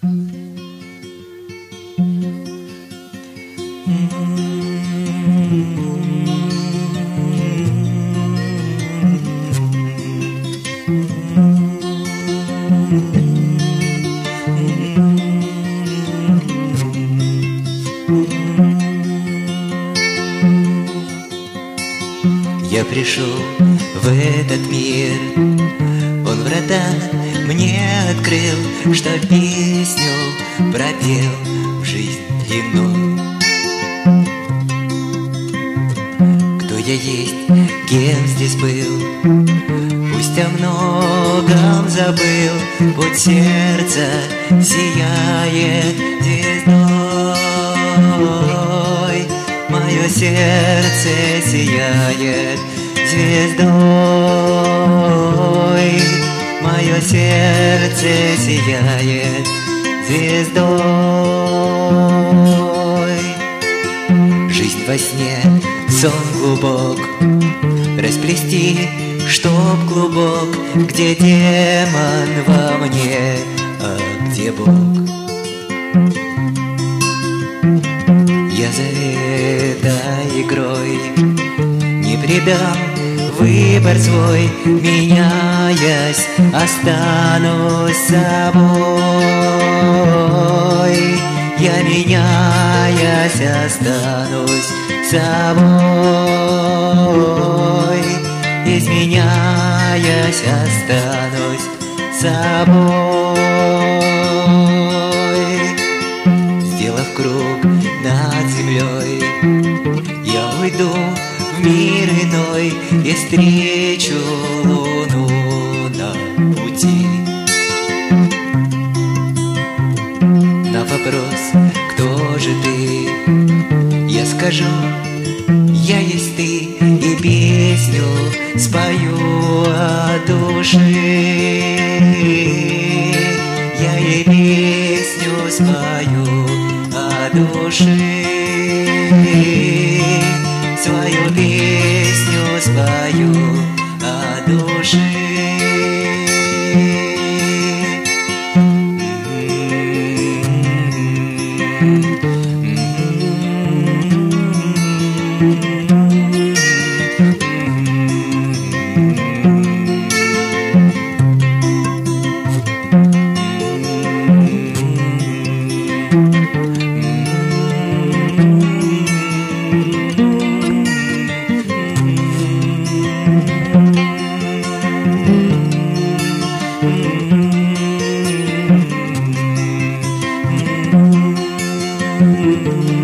Я пришел в этот мир, он врата мне открыл, что песню пропел в жизнь длину. Кто я есть, кем здесь был, пусть о многом забыл, путь сердца сияет звездой. Мое сердце сияет звездой, мое сердце сияет звездой. Жизнь во сне, сон глубок, расплести, чтоб клубок, где демон во мне, а где Бог. Я за этой игрой не предам выбор свой, меняясь, останусь собой. Я, меняясь, останусь собой. Изменяясь, останусь собой. Сделав круг над землей, я уйду в мир иной и встречу луну на пути. На вопрос, кто же ты, я скажу, я есть ты, и песню спою от души. Я и песню спою от души. Свою песню спою от души. Mm-hmm.